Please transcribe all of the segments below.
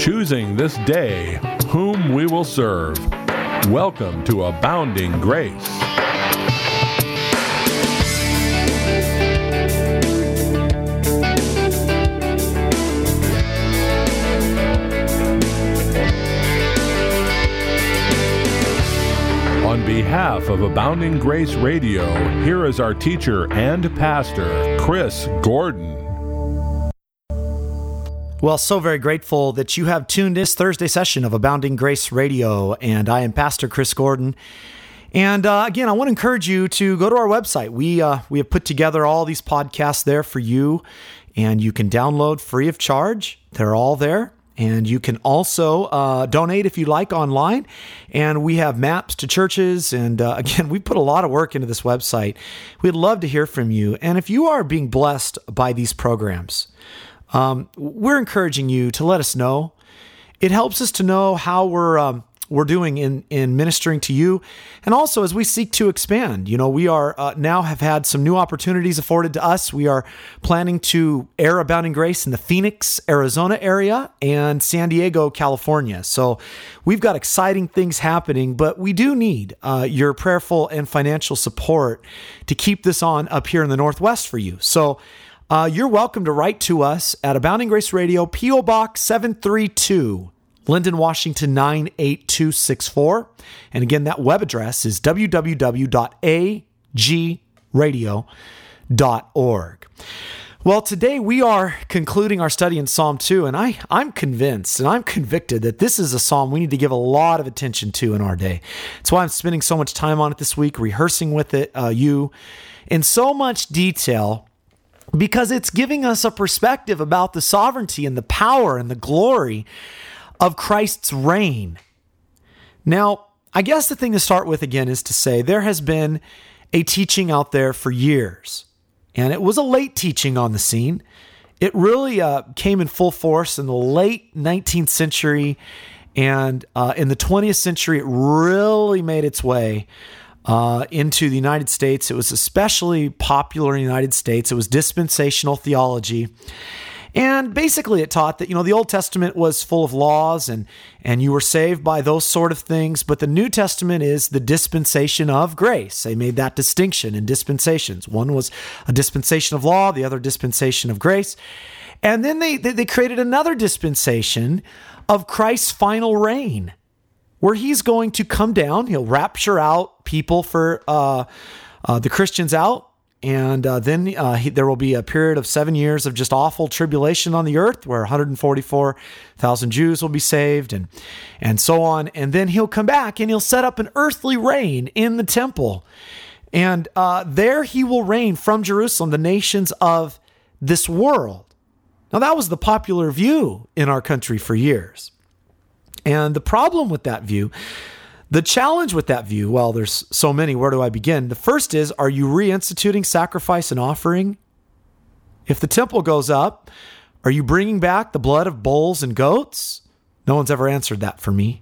choosing this day whom we will serve. Welcome to Abounding Grace. On behalf of Abounding Grace Radio, here is our teacher and pastor, Chris Gordon. Well, so very grateful that you have tuned in this Thursday session of Abounding Grace Radio, and I am Pastor Chris Gordon. And again, I want to encourage you to go to our website. We have put together all these podcasts there for you, and you can download free of charge. They're all there. And you can also donate if you like online. And we have maps to churches. And again, we put a lot of work into this website. We'd love to hear from you. And if you are being blessed by these programs, we're encouraging you to let us know. It helps us to know how we're doing in ministering to you. And also as we seek to expand, we are now have had some new opportunities afforded to us. We are planning to air Abounding Grace in the Phoenix, Arizona area and San Diego, California. So we've got exciting things happening, but we do need your prayerful and financial support to keep this on up here in the Northwest for you. So you're welcome to write to us at Abounding Grace Radio, P.O. Box 732, Linden, Washington 98264. And again, that web address is www.agradio.org. Well, today we are concluding our study in Psalm 2, and I'm convinced and I'm convicted that this is a psalm we need to give a lot of attention to in our day. That's why I'm spending so much time on it this week, rehearsing with it, you, in so much detail, because it's giving us a perspective about the sovereignty and the power and the glory of Christ's reign. Now, I guess the thing to start with again is to say there has been a teaching out there for years, and it was a late teaching on the scene. It really came in full force in the late 19th century, and in the 20th century, it really made its way into the United States. It was especially popular in the United States. It was dispensational theology. And basically it taught that, the Old Testament was full of laws and you were saved by those sort of things. But the New Testament is the dispensation of grace. They made that distinction in dispensations. One was a dispensation of law, the other dispensation of grace. And then they created another dispensation of Christ's final reign, where he's going to come down. He'll rapture out people for the Christians out. And then there will be a period of 7 years of just awful tribulation on the earth where 144,000 Jews will be saved and so on. And then he'll come back and he'll set up an earthly reign in the temple. And there he will reign from Jerusalem, the nations of this world. Now that was the popular view in our country for years. And the problem with that view, the challenge with that view, well, there's so many. Where do I begin? The first is, are you reinstituting sacrifice and offering? If the temple goes up, are you bringing back the blood of bulls and goats? No one's ever answered that for me.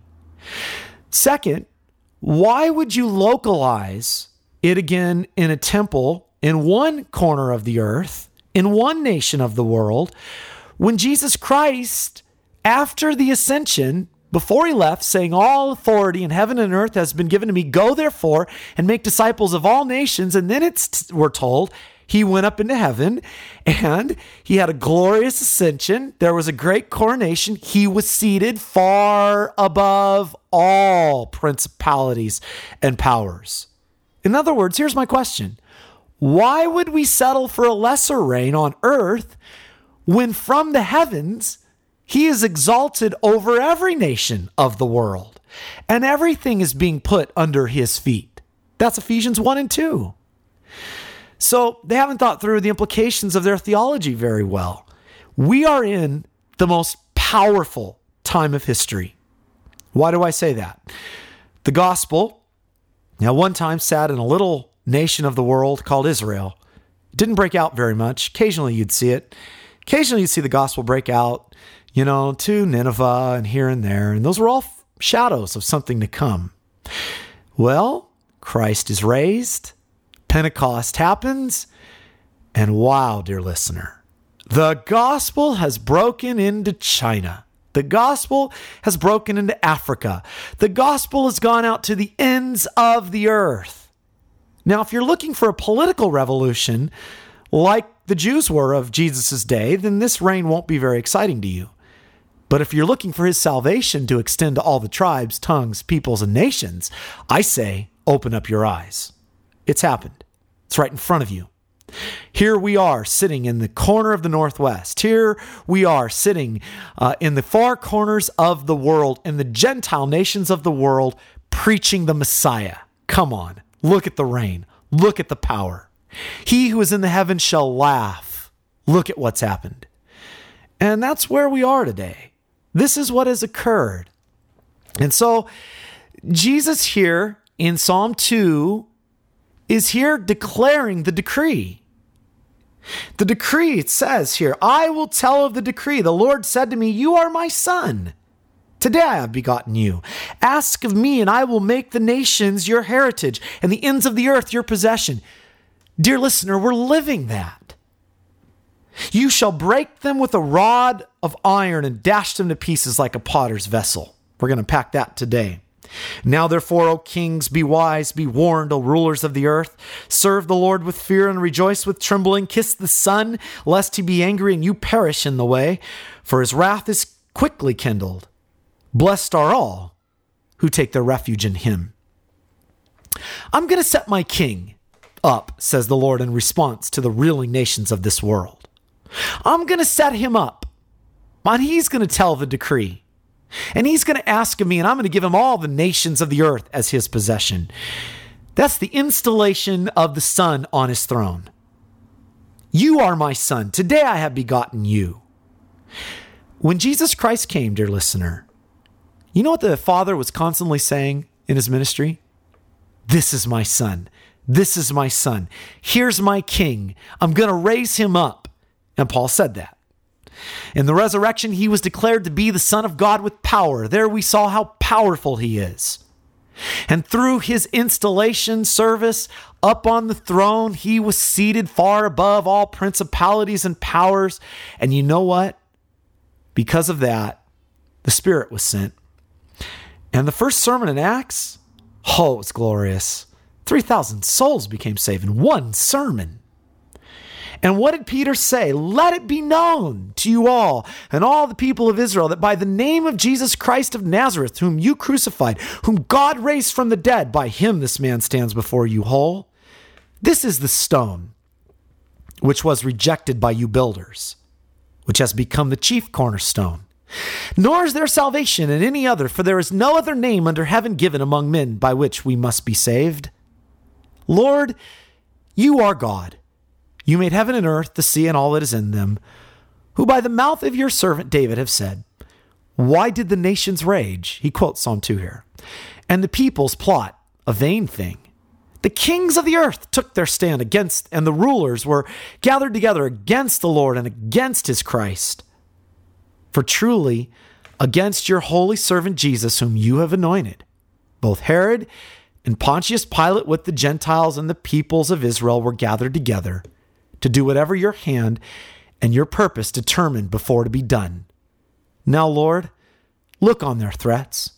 Second, why would you localize it again in a temple in one corner of the earth, in one nation of the world, when Jesus Christ, after the ascension, before he left, saying, all authority in heaven and earth has been given to me, go therefore and make disciples of all nations. And then we're told he went up into heaven and he had a glorious ascension. There was a great coronation. He was seated far above all principalities and powers. In other words, here's my question. Why would we settle for a lesser reign on earth when from the heavens he is exalted over every nation of the world, and everything is being put under his feet? That's Ephesians 1 and 2. So they haven't thought through the implications of their theology very well. We are in the most powerful time of history. Why do I say that? The gospel, now one time sat in a little nation of the world called Israel. It didn't break out very much. Occasionally you'd see it. Occasionally you'd see the gospel break out, to Nineveh and here and there. And those were all shadows of something to come. Well, Christ is raised. Pentecost happens. And wow, dear listener, the gospel has broken into China. The gospel has broken into Africa. The gospel has gone out to the ends of the earth. Now, if you're looking for a political revolution like the Jews were of Jesus' day, then this reign won't be very exciting to you. But if you're looking for his salvation to extend to all the tribes, tongues, peoples, and nations, I say, open up your eyes. It's happened. It's right in front of you. Here we are sitting in the corner of the Northwest. Here we are sitting in the far corners of the world, in the Gentile nations of the world, preaching the Messiah. Come on, look at the reign. Look at the power. He who is in the heavens shall laugh. Look at what's happened. And that's where we are today. This is what has occurred. And so Jesus here in Psalm 2 is here declaring the decree. The decree, it says here, I will tell of the decree. The Lord said to me, you are my son. Today I have begotten you. Ask of me, and I will make the nations your heritage and the ends of the earth your possession. Dear listener, we're living that. You shall break them with a rod of iron and dash them to pieces like a potter's vessel. We're going to unpack that today. Now, therefore, O kings, be wise, be warned, O rulers of the earth. Serve the Lord with fear and rejoice with trembling. Kiss the Son, lest he be angry and you perish in the way, for his wrath is quickly kindled. Blessed are all who take their refuge in him. I'm going to set my king up, says the Lord in response to the reeling nations of this world. I'm going to set him up, and he's going to tell the decree. And he's going to ask of me, and I'm going to give him all the nations of the earth as his possession. That's the installation of the Son on his throne. You are my son. Today I have begotten you. When Jesus Christ came, dear listener, you know what the Father was constantly saying in his ministry? This is my son. This is my son. Here's my king. I'm going to raise him up. And Paul said that. In the resurrection, he was declared to be the Son of God with power. There we saw how powerful he is. And through his installation service up on the throne, he was seated far above all principalities and powers. And you know what? Because of that, the Spirit was sent. And the first sermon in Acts, oh, it was glorious. 3,000 souls became saved in one sermon. And what did Peter say? Let it be known to you all and all the people of Israel that by the name of Jesus Christ of Nazareth, whom you crucified, whom God raised from the dead, by him this man stands before you whole. This is the stone which was rejected by you builders, which has become the chief cornerstone. Nor is there salvation in any other, for there is no other name under heaven given among men by which we must be saved. Lord, you are God. You made heaven and earth, the sea, and all that is in them, who by the mouth of your servant David have said, why did the nations rage? He quotes Psalm 2 here. And the peoples plot a vain thing. The kings of the earth took their stand against, and the rulers were gathered together against the Lord and against his Christ. For truly, against your holy servant Jesus, whom you have anointed, both Herod and Pontius Pilate with the Gentiles and the peoples of Israel were gathered together to do whatever your hand and your purpose determined before to be done. Now, Lord, look on their threats.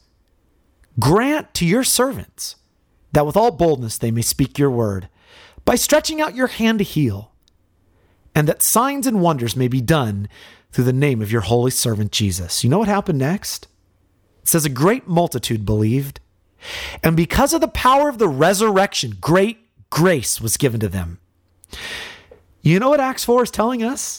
Grant to your servants that with all boldness they may speak your word, by stretching out your hand to heal, and that signs and wonders may be done through the name of your holy servant Jesus. You know what happened next? It says a great multitude believed, and because of the power of the resurrection, great grace was given to them. You know what Acts 4 is telling us?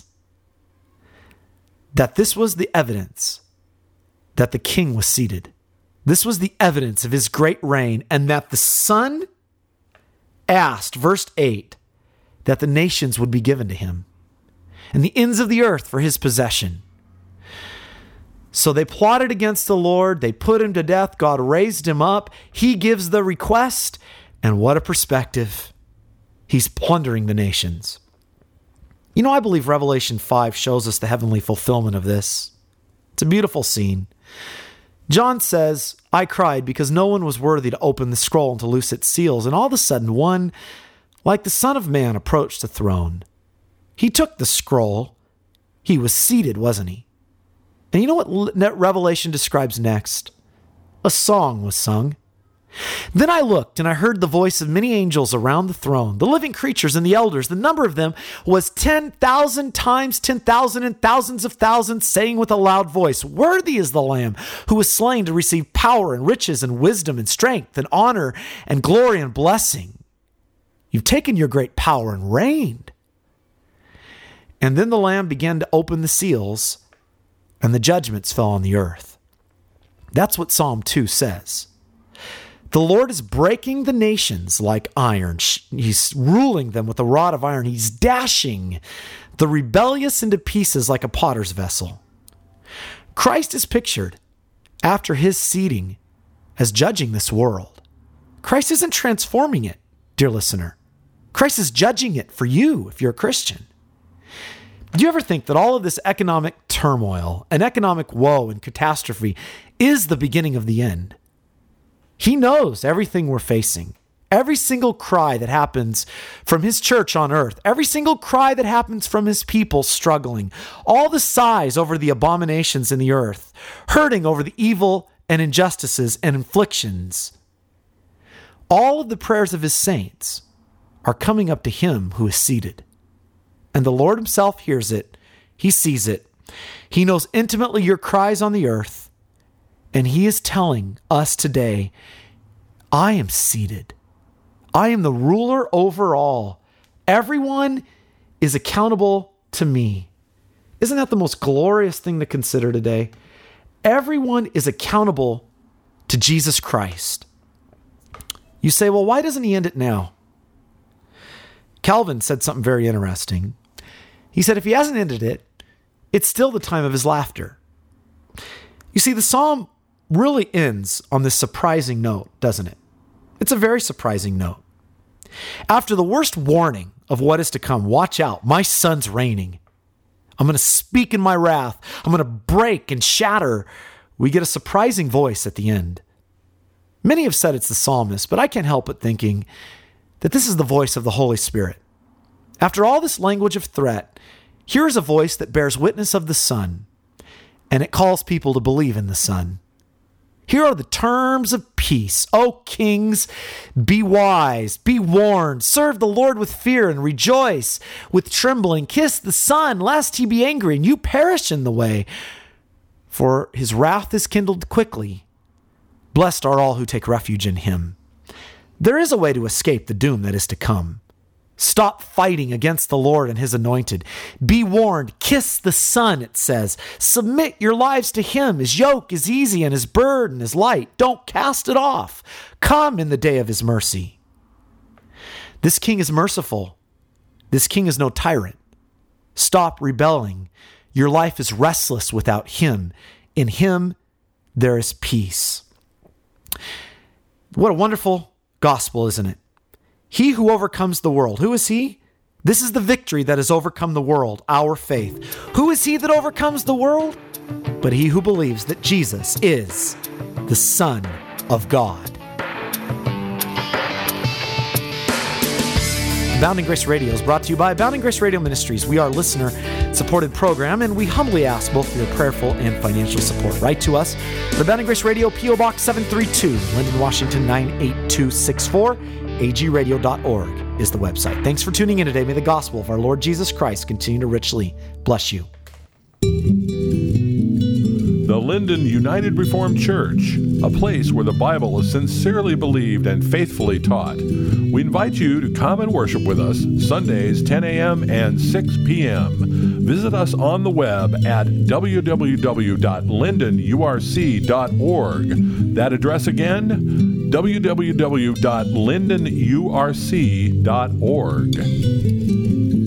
That this was the evidence that the king was seated. This was the evidence of his great reign, and that the Son asked, verse 8, that the nations would be given to him, and the ends of the earth for his possession. So they plotted against the Lord. They put him to death. God raised him up. He gives the request, and what a perspective. He's plundering the nations. You know, I believe Revelation 5 shows us the heavenly fulfillment of this. It's a beautiful scene. John says, I cried because no one was worthy to open the scroll and to loose its seals. And all of a sudden, one, like the Son of Man, approached the throne. He took the scroll. He was seated, wasn't he? And you know what Revelation describes next? A song was sung. Then I looked, and I heard the voice of many angels around the throne, the living creatures and the elders. The number of them was 10,000 times 10,000 and thousands of thousands, saying with a loud voice, "Worthy is the Lamb who was slain to receive power and riches and wisdom and strength and honor and glory and blessing. You've taken your great power and reigned." And then the Lamb began to open the seals, and the judgments fell on the earth. That's what Psalm 2 says. The Lord is breaking the nations like iron. He's ruling them with a rod of iron. He's dashing the rebellious into pieces like a potter's vessel. Christ is pictured after his seating as judging this world. Christ isn't transforming it, dear listener. Christ is judging it for you if you're a Christian. Do you ever think that all of this economic turmoil and economic woe and catastrophe is the beginning of the end? He knows everything we're facing. Every single cry that happens from his church on earth, every single cry that happens from his people struggling, all the sighs over the abominations in the earth, hurting over the evil and injustices and afflictions, all of the prayers of his saints are coming up to him who is seated. And the Lord himself hears it. He sees it. He knows intimately your cries on the earth. And he is telling us today, I am seated. I am the ruler over all. Everyone is accountable to me. Isn't that the most glorious thing to consider today? Everyone is accountable to Jesus Christ. You say, well, why doesn't he end it now? Calvin said something very interesting. He said, if he hasn't ended it, it's still the time of his laughter. You see, the psalm really ends on this surprising note, doesn't it? It's a very surprising note. After the worst warning of what is to come, watch out, my son's reigning. I'm going to speak in my wrath. I'm going to break and shatter. We get a surprising voice at the end. Many have said it's the psalmist, but I can't help but thinking that this is the voice of the Holy Spirit. After all this language of threat, here is a voice that bears witness of the Son, and it calls people to believe in the Son. Here are the terms of peace. O kings, be wise, be warned, serve the Lord with fear and rejoice with trembling. Kiss the Son, lest he be angry and you perish in the way, for his wrath is kindled quickly. Blessed are all who take refuge in him. There is a way to escape the doom that is to come. Stop fighting against the Lord and his anointed. Be warned. Kiss the Son, it says. Submit your lives to him. His yoke is easy and his burden is light. Don't cast it off. Come in the day of his mercy. This king is merciful. This king is no tyrant. Stop rebelling. Your life is restless without him. In him, there is peace. What a wonderful gospel, isn't it? He who overcomes the world. Who is he? This is the victory that has overcome the world, our faith. Who is he that overcomes the world? But he who believes that Jesus is the Son of God. Abounding Grace Radio is brought to you by Abounding Grace Radio Ministries. We are a listener-supported program, and we humbly ask both for your prayerful and financial support. Write to us at Abounding Grace Radio, P.O. Box 732, Linden, Washington 98264. agradio.org is the website. Thanks for tuning in today. May the gospel of our Lord Jesus Christ continue to richly bless you. The Linden United Reformed Church, a place where the Bible is sincerely believed and faithfully taught. We invite you to come and worship with us Sundays 10 a.m. and 6 p.m. Visit us on the web at www.lindenurc.org. That address again, www.lindenurc.org.